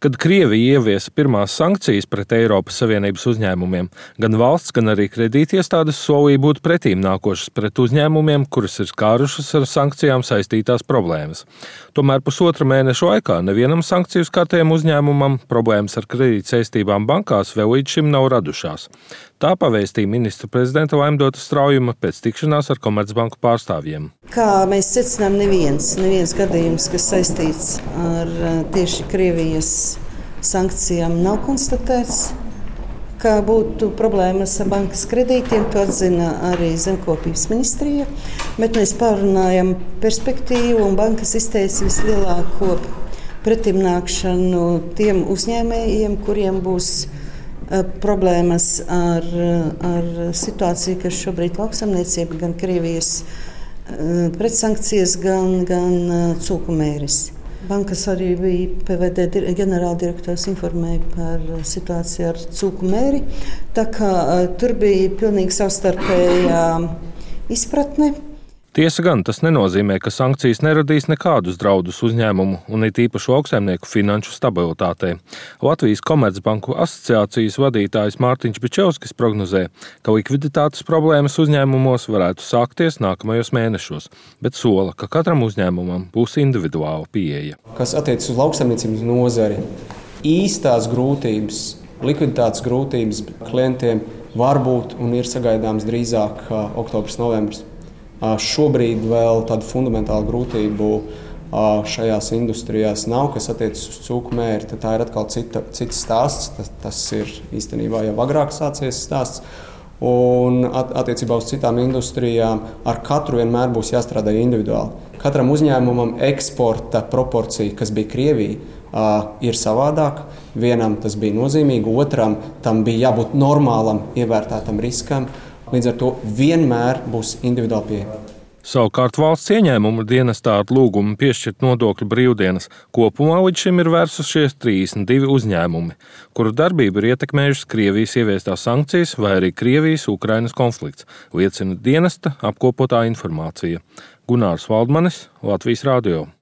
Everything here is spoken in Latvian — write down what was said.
Kad Krievija ieviesa pirmās sankcijas pret Eiropas Savienības uzņēmumiem, gan valsts, gan arī kredītiestādes solīja būt pretīm nākošas pret uzņēmumiem, kuras ir skārušas ar sankcijām saistītās problēmas. Tomēr pusotra mēneša laikā nevienam sankciju skartajam uzņēmumam problēmas ar kredītsaistībām bankās vēl līdz šim nav radušās. Tā pavēstīja ministra prezidenta Laimdota Straujuma pēc tikšanās ar Komercbanku pārstāvjiem. Kā mēs secinām, neviens gadījums, kas saistīts ar tieši Krievijas sankcijām, nav konstatēts. Kā būtu problēmas ar bankas kredītiem, to atzina arī Zemkopības ministrija. Bet mēs pārunājam perspektīvu, un bankas izteica vislielāko pretimnākšanu tiem uzņēmējiem, kuriem būs problēmas ar situāciju, kas šobrīd lauksaimniecība, gan Krievijas pretsankcijas, gan cūku mēris. Bankas arī bija PVD ģenerāldirektors informēja par situāciju ar cūku mēri. Tā kā tur bija pilnīgi savstarpējā izpratne. Tiesa gan, tas nenozīmē, ka sankcijas neradīs nekādus draudus uzņēmumu un it īpaši lauksaimnieku finanšu stabilitātei. Latvijas Komercbanku asociācijas vadītājs Mārtiņš Bičevskis prognozē, ka likviditātes problēmas uzņēmumos varētu sākties nākamajos mēnešos, bet sola, ka katram uzņēmumam būs individuāla pieeja. Kas attiecas uz lauksaimniecības nozari, īstās grūtības, likviditātes grūtības klientiem var būt un ir sagaidāms drīzāk oktobris, novembris. Šobrīd vēl tādu fundamentālu grūtību šajās industrijās nav, kas attiecas uz cūku mēri. Tā ir atkal cits stāsts. Tas ir īstenībā jau agrāk sācies stāsts. Un attiecībā uz citām industrijām ar katru vienmēr būs jāstrādā individuāli. Katram uzņēmumam eksporta proporcija, kas bija Krievija, ir savādāk. Vienam tas bija nozīmīgi, otram tam bija jābūt normālam, ievērtētam riskam. Līdz ar to vienmēr būs individuāli pieeja. Savukārt valsts ieņēmumu dienestā ar lūgumu piešķirt nodokļu brīvdienas kopumā līdz šim ir vērsušies 32 uzņēmumi, kuru darbību ir ietekmējušas Krievijas ieviestās sankcijas vai arī Krievijas-Ukrainas konflikts, liecina dienesta apkopotā informācija. Gunārs Valdmanis, Latvijas Radio.